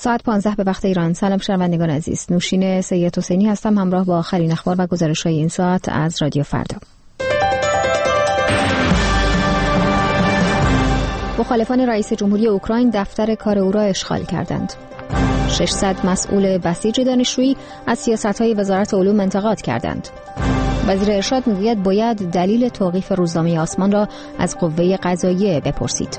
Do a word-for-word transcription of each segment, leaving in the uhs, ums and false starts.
ساعت پانزده به وقت ایران. سلام شنوندگان عزیز، نوشین سید حسینی هستم همراه با آخرین اخبار و گزارش‌های این ساعت از رادیو فردا. مخالفان رئیس جمهوری اوکراین دفتر کار او را اشغال کردند. ششصد مسئول بسیج دانشجویی از سیاست‌های وزارت علوم انتقاد کردند. وزیر ارشاد میگوید باید دلیل توقیف روزنامه آسمان را از قوه قضاییه بپرسید.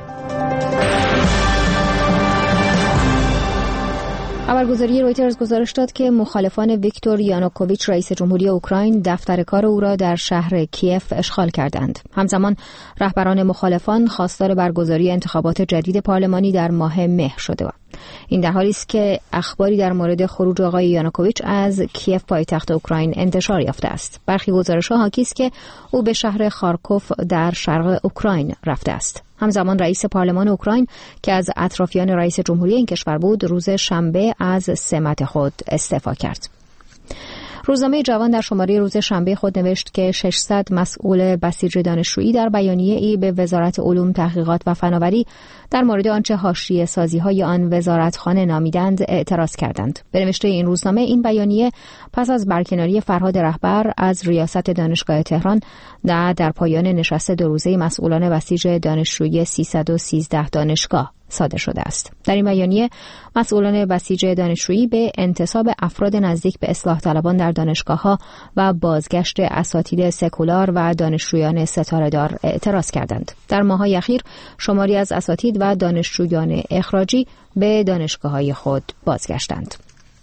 خبرگزاری رویترز گزارش داد که مخالفان ویکتور یانوکوویچ رئیس جمهوری اوکراین دفتر کار او را در شهر کیف اشغال کردند. همزمان رهبران مخالفان خواستار برگزاری انتخابات جدید پارلمانی در ماه مهر شده. این در حالی است که اخباری در مورد خروج آقای یانوکوویچ از کیف پایتخت اوکراین انتشار یافته است. برخی گزارش‌ها حاکی است که او به شهر خارکوف در شرق اوکراین رفته است. همزمان رئیس پارلمان اوکراین که از اطرافیان رئیس جمهوری این کشور بود روز شنبه از سمت خود استعفا کرد. روزنامه جوان در شماره روز شنبه خود نوشت که ششصد مسئول بسیج دانشجویی در بیانیه‌ای به وزارت علوم، تحقیقات و فناوری در مورد آنچه حاشیه سازی‌های آن وزارتخانه نامیدند اعتراض کردند. به نوشته این روزنامه این بیانیه پس از برکناری فرهاد رهبر از ریاست دانشگاه تهران در در پایان نشست دو روزه مسئولان بسیج دانشجویی سیصد و سیزده دانشگاه صادر شده است. در این بیانیه مسئولان بسیج دانشجویی به انتصاب افراد نزدیک به اصلاح طلبان در دانشگاه‌ها و بازگشت اساتید سکولار و دانشجویان ستاره‌دار اعتراض کردند. در ماه‌های اخیر شماری از اساتید و دانشجویان اخراجی به دانشگاه‌های خود بازگشتند.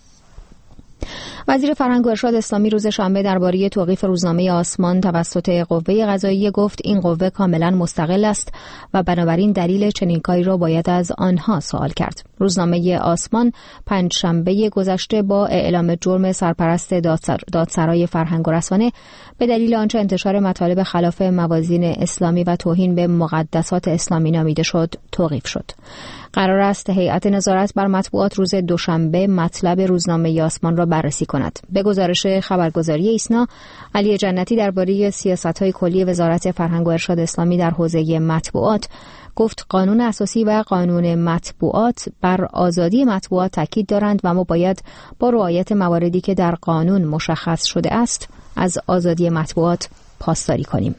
وزیر فرهنگ و ارشاد اسلامی روز شنبه درباره توقیف روزنامه آسمان توسط قوه قضاییه گفت این قوه کاملا مستقل است و بنابراین دلیل چنین کاری را باید از آنها سوال کرد. روزنامه آسمان پنجشنبه گذشته با اعلام جرم سرپرست دادسرای فرهنگ و رسانه به دلیل آنچه انتشار مطالب خلاف موازین اسلامی و توهین به مقدسات اسلامی نامیده شد توقیف شد. قرار است هیئت نظارت بر مطبوعات روز دوشنبه مطلب روزنامه آسمان را بررسی کند. به گزارش خبرگزاری ایسنا، علی جنتی درباره سیاست‌های کلی وزارت فرهنگ و ارشاد اسلامی در حوزه مطبوعات گفت قانون اساسی و قانون مطبوعات بر آزادی مطبوعات تاکید دارند و ما باید با رعایت مواردی که در قانون مشخص شده است از آزادی مطبوعات پاسداری کنیم.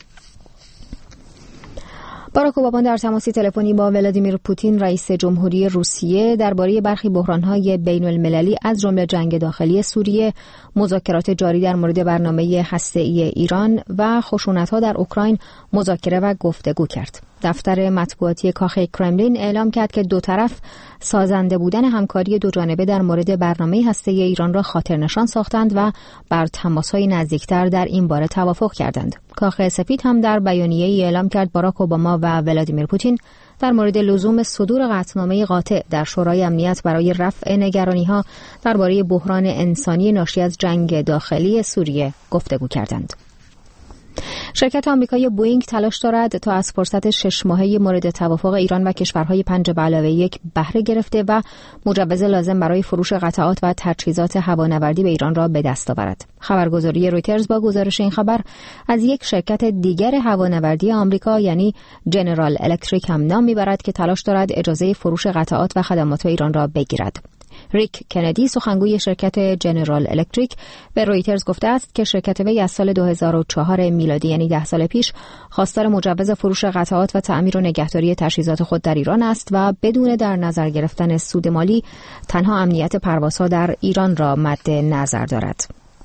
باراک اوباما در تماسی تلفنی با ولادیمیر پوتین رئیس جمهوری روسیه درباره برخی بحران‌های بین‌المللی از جمله جنگ داخلی سوریه، مذاکرات جاری در مورد برنامه هسته‌ای ایران و خشونت‌ها در اوکراین مذاکره و گفتگو کرد. دفتر مطبوعاتی کاخ کرملین اعلام کرد که دو طرف سازنده بودن همکاری دو جانبه در مورد برنامه هسته‌ای ایران را خاطرنشان ساختند و بر تماس‌های نزدیکتر در این باره توافق کردند. کاخ سفید هم در بیانیه‌ای اعلام کرد باراک اوباما و ولادیمیر پوتین در مورد لزوم صدور قطعنامه قاطع در شورای امنیت برای رفع نگرانی‌ها درباره بحران انسانی ناشی از جنگ داخلی سوریه گفتگو کردند. شرکت آمریکایی بوئینگ تلاش دارد تا از فرصت شش ماهه مورد توافق ایران و کشورهای پنج به علاوه یک بهره گرفته و مجوز لازم برای فروش قطعات و تجهیزات هوانوردی به ایران را به دست آورد. خبرگزاری رویترز با گزارش این خبر از یک شرکت دیگر هوانوردی آمریکا یعنی جنرال الکتریک هم نام میبرد که تلاش دارد اجازه فروش قطعات و خدمات ایران را بگیرد. ریک کندی سخنگوی شرکت جنرال الکتریک به رویترز گفته است که شرکت وی از سال دو هزار و چهار میلادی یعنی ده سال پیش خواستار مجوز فروش قطعات و تعمیر و نگهداری تجهیزات خود در ایران است و بدون در نظر گرفتن سود مالی تنها امنیت پروازها در ایران را مد نظر دارد.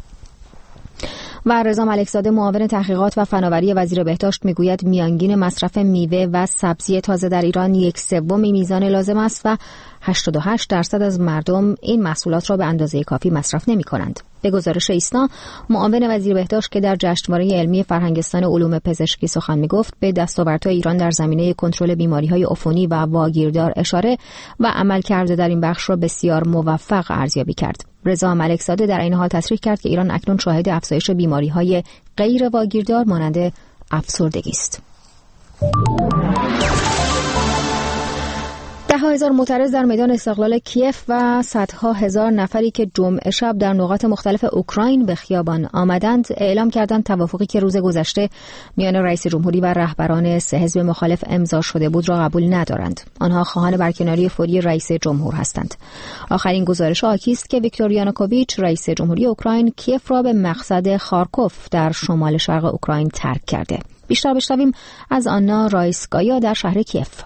و رضا ملکزاده معاون تحقیقات و فناوری وزیر بهداشت میگوید میانگین مصرف میوه و سبزی تازه در ایران یک سوم میزان لازم است و هشتاد و هشت درصد از مردم این محصولات را به اندازه کافی مصرف نمی کنند. به گزارش ایسنا، معاون وزیر بهداشت که در جشنواره علمی فرهنگستان علوم پزشکی سخن میگفت به دستاوردهای ایران در زمینه کنترل بیماری‌های عفونی و واگیردار اشاره و عملکرد در این بخش را بسیار موفق ارزیابی کرد. رضا ملکزاده در این حال تصریح کرد که ایران اکنون شاهد افزایش بیماری‌های غیر واگیردار مانند افسردگی است. ده ها هزار معترض در میدان استقلال کیف و صدها هزار نفری که جمعه شب در نقاط مختلف اوکراین به خیابان آمدند اعلام کردند توافقی که روز گذشته میان رئیس جمهوری و رهبران سه حزب مخالف امضا شده بود را قبول ندارند. آنها خواهان برکناری فوری رئیس جمهور هستند. آخرین گزارش حاکی است که ویکتور یانوکوویچ رئیس جمهوری اوکراین کیف را به مقصد خارکوف در شمال شرق اوکراین ترک کرده. بیشتر بشنویم از آنا رایسکایا در شهر کیف.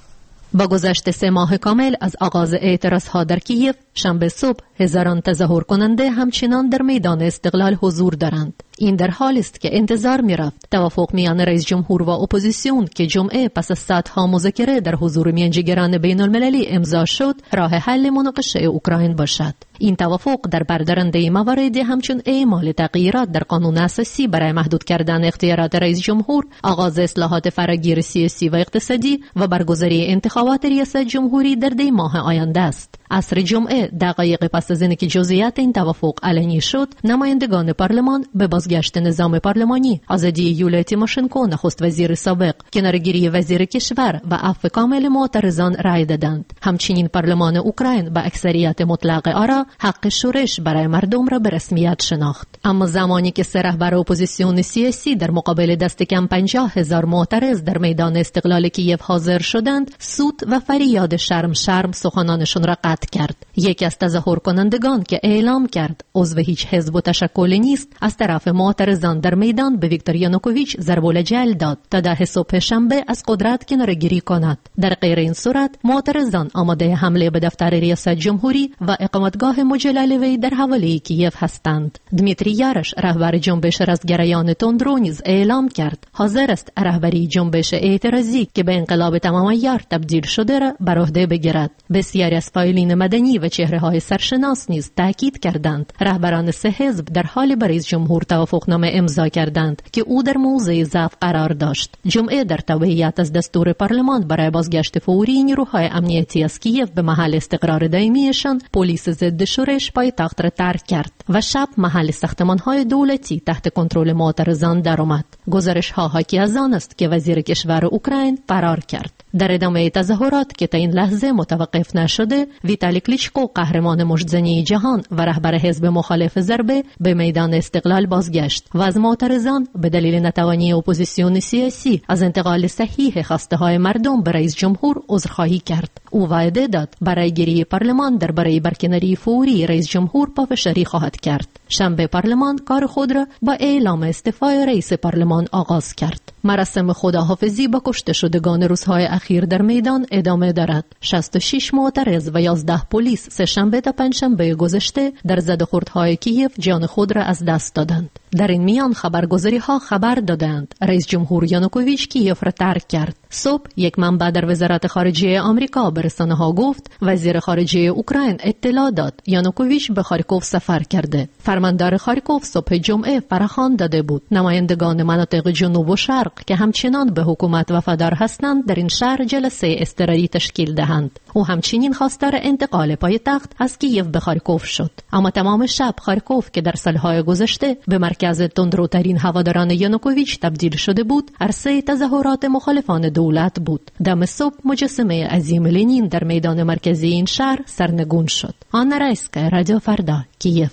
با گذشت سه ماه کامل از آغاز اعتراضها در کیف، شنبه صبح هزاران تظاهر کننده همچنان در میدان استقلال حضور دارند. این در حالی است که انتظار می‌رفت توافق میان رئیس جمهور و اپوزیسیون که جمعه پس از ساعت‌ها مذاکره در حضور میانجیگران بین‌المللی امضا شد، راه حل مناقشه اوکراین باشد. این توافق در بردارنده مواردی همچون اعمال تغییرات در قانون اساسی برای محدود کردن اختیارات رئیس جمهور، آغاز اصلاحات فراگیر سیاسی و اقتصادی و برگزاری انتخابات ریاست جمهوری در دی ماه آینده است. عصر جمعه دقایق پس از اینکه جزئیات این توافق علنی شد، نمایندگان پارلمان به بازگشت نظام پارلمانی، آزادی یولیا تیموشنکو نخست وزیر سابق، کنارگیری وزیر کشور و عفو کامل معترضان رای دادند. همچنین پارلمان اوکراین با اکثریت مطلق آرا حق شورش برای مردم را به رسمیت شناخت. اما زمانی که سه رهبر اپوزیسیون سیاسی در مقابل دست کم پنجاه هزار معترض در میدان استقلال کیف حاضر شدند، سوت و فریاد شرم شرم سخنانشون را قطع کرد. یکی از تظاهر کنندگان که اعلام کرد عضو هیچ حزب و تشکلی نیست، از طرف معترضان در میدان به ویکتور یانوکوویچ ضرب الجل داد تا ده صبح شنبه از قدرت کنارگیری کند. در غیر این صورت معترضان آماده حمله به دفتر ریاست جمهوری و اقامتگاه مجلل وی در حوالی کیف هستند. دمیتری یارش رهبر جنبش رستگریان تندرو نیز اعلام کرد حاضر است رهبری جنبش اعتراضی که به انقلاب تمام عیار تبدیل شده را بر عهده بگیرد. بسیاری از فاعلین مدنی و چهره‌های سرشناس نیز تاکید کردند رهبران سه حزب در حال با رئیس جمهور توافقنامه امضا کردند که او در موضع ضعف قرار داشت. جمعه در تبعیت از دستور پارلمان برای بازگشت فوری نیروهای امنیتی از کیف به محل استقرار دائمیشان، پلیس ضد شورش پایتخت را ترک کرد و شب محل ساختمان‌های دولتی تحت کنترل معترضان درآمد. گزارش‌ها حاکی از آن است که وزیر کشور اوکراین فرار کرد. در ادامه تظاهرات که تا این لحظه متوقف نشده، ویتالی کلیچکو قهرمان مجدزنی جهان و رهبر حزب مخالف ضربه به میدان استقلال بازگشت و از معترضان به دلیل نتوانی اپوزیسیون سیاسی از انتقال صحیح خواسته های مردم به رئیس جمهور عذرخواهی کرد. او وعده داد برای گیری پارلمان درباره برکناری فوری رئیس جمهور پافشاری خواهد کرد. شنبه پارلمان کار خود را با اعلام استعفای رئیس پارلمان آغاز کرد. مراسم خداحافظی با کشته شدگان روزهای اخیر در میدان ادامه دارد. شصت و شش معترض و یازده پلیس سه شنبه تا پنجشنبه گذشته در زدوخوردهای کیف جان خود را از دست دادند. در این میان خبرگزاری ها خبر دادند رئیس جمهور یانوکوویچ کیف را ترک کرد. صبح یک منبع در وزارت خارجه آمریکا به رسانه ها گفت وزیر خارجه اوکراین اطلاع داد یانوکوویچ به خارکوف سفر کرده. فرماندار خارکوف صبح جمعه فراخوان داده بود نمایندگان مناطق جنوب و شرق که همچنان به حکومت وفادار هستند در این شهر جلسه اضطراری تشکیل دهند. او همچنین خواستار انتقال پایتخت از کیف به خارکوف شد. اما تمام شب خارکوف که در سالهای گذشته به مرکز تندروترین هواداران یانوکوویچ تبدیل شده بود، عرصه تظاهرات مخالفان دولت بود. دم صبح مجسمه عظیم لنین در میدان مرکزی این شهر سرنگون شد. آنا رایسکایا، رادیو فردا، کیف.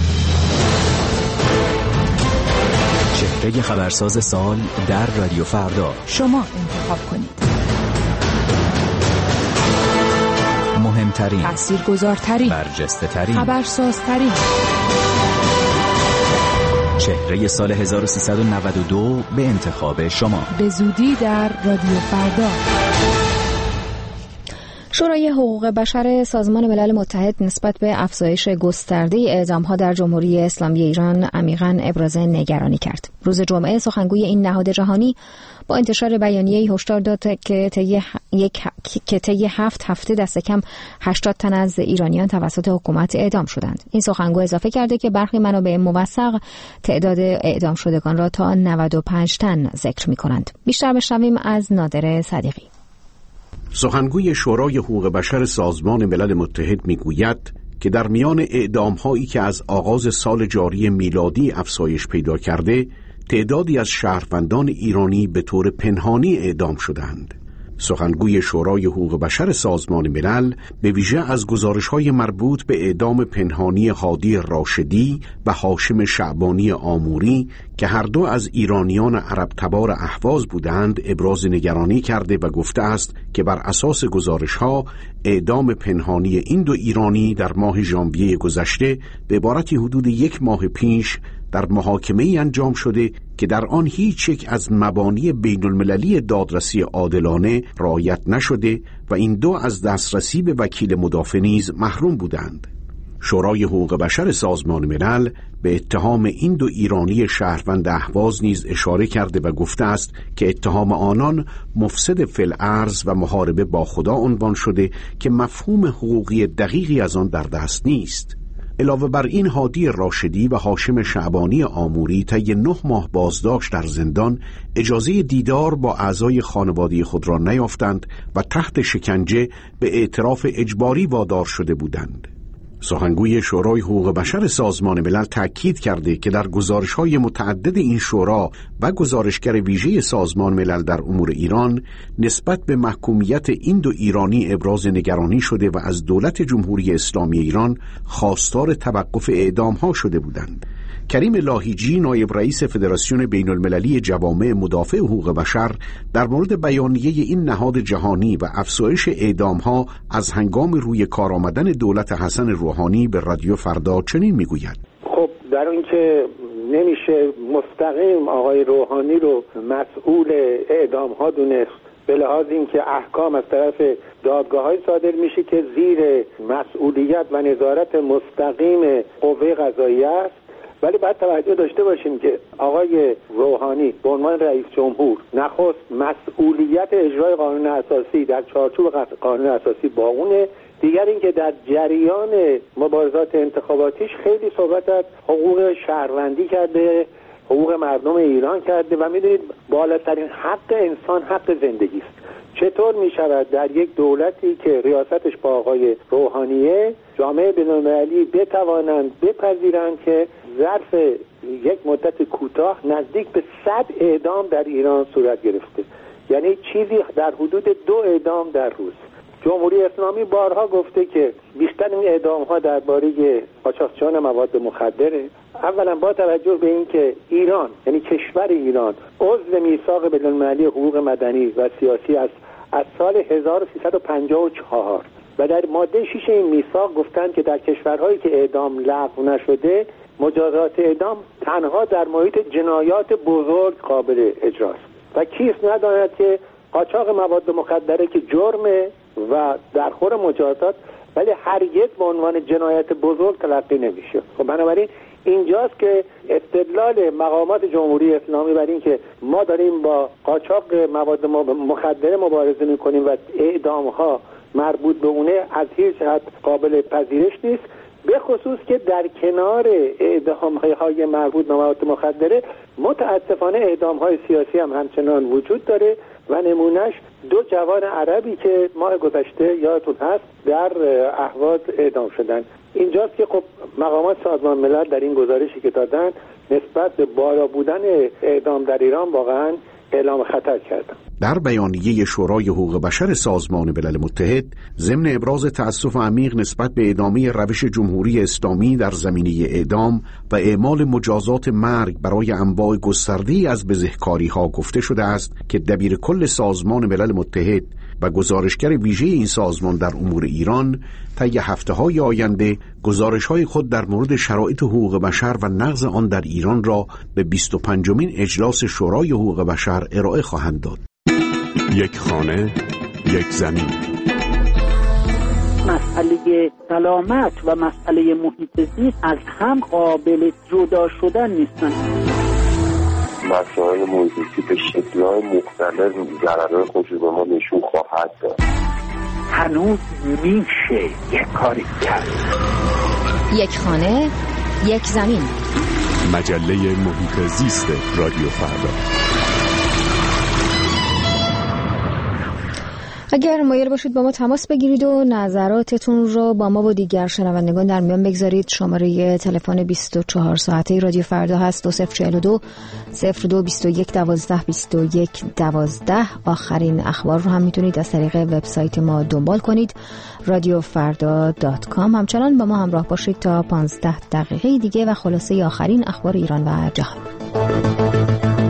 چهره خبرساز سال در رادیو فردا. شما انتخاب کنید. مهمترین، تاثیرگذارترین، برجسته‌ترین، خبرسازترین. چهره سال هزار و سیصد و نود و دو به انتخاب شما. به زودی در رادیو فردا. شورای حقوق بشر سازمان ملل متحد نسبت به افزایش گسترده اعدام‌ها در جمهوری اسلامی ایران عمیقاً ابراز نگرانی کرد. روز جمعه سخنگوی این نهاد جهانی با انتشار بیانیه‌ای هشدار داد که طی یک که طی هفت هفته دست کم هشتاد تن از ایرانیان توسط حکومت اعدام شدند. این سخنگو اضافه کرده که برخی منابع موثق تعداد اعدام شدگان را تا نود و پنج تن ذکر می‌کنند. بیشتر بشنویم از نادر صدیقی. سخنگوی شورای حقوق بشر سازمان ملل متحد میگوید که در میان اعدام‌هایی که از آغاز سال جاری میلادی افزایش پیدا کرده، تعدادی از شهروندان ایرانی به طور پنهانی اعدام شدند. سخنگوی شورای حقوق بشر سازمان ملل به ویژه از گزارش‌های مربوط به اعدام پنهانی هادی راشدی و هاشم شعبانی آموری که هر دو از ایرانیان عرب تبار اهواز بودند ابراز نگرانی کرده و گفته است که بر اساس گزارش‌ها اعدام پنهانی این دو ایرانی در ماه ژانویه گذشته به عبارتی حدود یک ماه پیش در محاکمه‌ای انجام شده که در آن هیچ یک از مبانی بین المللی دادرسی عادلانه رعایت نشده و این دو از دسترسی به وکیل مدافع نیز محروم بودند. شورای حقوق بشر سازمان ملل به اتهام این دو ایرانی شهروند اهواز نیز اشاره کرده و گفته است که اتهام آنان مفسد فی الارض و محاربه با خدا عنوان شده که مفهوم حقوقی دقیقی از آن در دست نیست. علاوه بر این هادی راشدی و هاشم شعبانی آموری طی نه ماه بازداشت در زندان اجازه دیدار با اعضای خانواده خود را نیافتند و تحت شکنجه به اعتراف اجباری وادار شده بودند. سخنگوی شورای حقوق بشر سازمان ملل تأکید کرده که در گزارش‌های متعدد این شورا و گزارشگر ویژه سازمان ملل در امور ایران نسبت به محکومیت این دو ایرانی ابراز نگرانی شده و از دولت جمهوری اسلامی ایران خواستار توقف اعدام‌ها شده بودند. کریم لاهیجی نایب رئیس فدراسیون بین المللی جوامع مدافع حقوق بشر در مورد بیانیه این نهاد جهانی و افزایش اعدام‌ها از هنگام روی کار آمدن دولت حسن روحانی به رادیو فردا چنین میگوید: خب در اینکه نمیشه مستقیم آقای روحانی رو مسئول اعدام‌ها دونست، به لحاظ اینکه احکام از طرف دادگاه‌های صادر میشه که زیر مسئولیت و نظارت مستقیم قوه قضاییه است، ولی باید توجه داشته باشیم که آقای روحانی به عنوان رئیس جمهور نخست مسئولیت اجرای قانون اساسی در چارچوب قانون اساسی با اونه. دیگر اینکه در جریان مبارزات انتخاباتیش خیلی صحبت از حقوق شهروندی کرده، حقوق مردم ایران کرده و میدونید بالاترین حق انسان حق زندگی است. چطور می شود در یک دولتی که ریاستش با آقای روحانیه جامعه بین‌المللی بتوانند بپذیرند که ظرف یک مدت کوتاه نزدیک به صد اعدام در ایران صورت گرفته، یعنی چیزی در حدود دو اعدام در روز. جمهوری اسلامی بارها گفته که بیشتر این اعدام ها درباره قاچاقچیان مواد مخدره. اولا با توجه به این که ایران یعنی کشور ایران عضو میثاق بین‌المللی حقوق مدنی و سیاسی است از سال هزار و سیصد و پنجاه و چهار و در ماده شش این میثاق گفتند که در کشورهایی که اعدام لغو نشده مجازات اعدام تنها در محیط جنایات بزرگ قابل اجراست و کیست نداند که قاچاق مواد مخدره که جرمه و در خور مجازات ولی هرگز به عنوان جنایت بزرگ تلقی نمیشه. خب بنابراین اینجاست که استدلال مقامات جمهوری اسلامی بر این که ما داریم با قاچاق مواد مخدره مبارزه میکنیم و اعدام ها مربوط به اونه از هیچ جهت قابل پذیرش نیست، به خصوص که در کنار اعدام های مربوط به مواد مخدره متاسفانه اعدام های سیاسی هم همچنان وجود داره و نمونهش دو جوان عربی که ماه گذشته یادتون هست در اهواز اعدام شدن. اینجاست که خب مقامات سازمان ملل در این گزارشی که دادن نسبت به بالا بودن اعدام در ایران واقعا اعلام خطر کردن. در بیانیه شورای حقوق بشر سازمان ملل متحد ضمن ابراز تأسف عمیق نسبت به ادامه روش جمهوری اسلامی در زمینه اعدام و اعمال مجازات مرگ برای انواع گسترده‌ای از بزهکاری‌ها گفته شده است که دبیر کل سازمان ملل متحد و گزارشگر ویژه این سازمان در امور ایران طی هفته‌های آینده گزارش‌های خود در مورد شرایط حقوق بشر و نقض آن در ایران را به بیست و پنجمین اجلاس شورای حقوق بشر ارائه خواهند داد. یک خانه، یک زمین. مسئله سلامت و مسئله محیط زیست از هم قابل جدا شدن نیستند. مسائل محیط زیستی به شکل‌های مختلف ضررهای خودش به ما نشون خواهد داد. هنوز میشه یک کاری کرد. یک خانه، یک زمین. مجله محیط زیست رادیو فردا. اگر مایل باشید با ما تماس بگیرید و نظراتتون رو با ما و دیگر شنوندگان در میان بگذارید، شماره تلفن بیست و چهار ساعته رادیو فردا هست دو صفر چهل و دو صفر دو بیست و یک دوازده بیست و یک دوازده. آخرین اخبار رو هم میتونید از طریق وبسایت ما دنبال کنید رادیو فردا دات کام. همچنان با ما همراه باشید تا پانزده دقیقه دیگه و خلاصه آخرین اخبار ایران و جهان.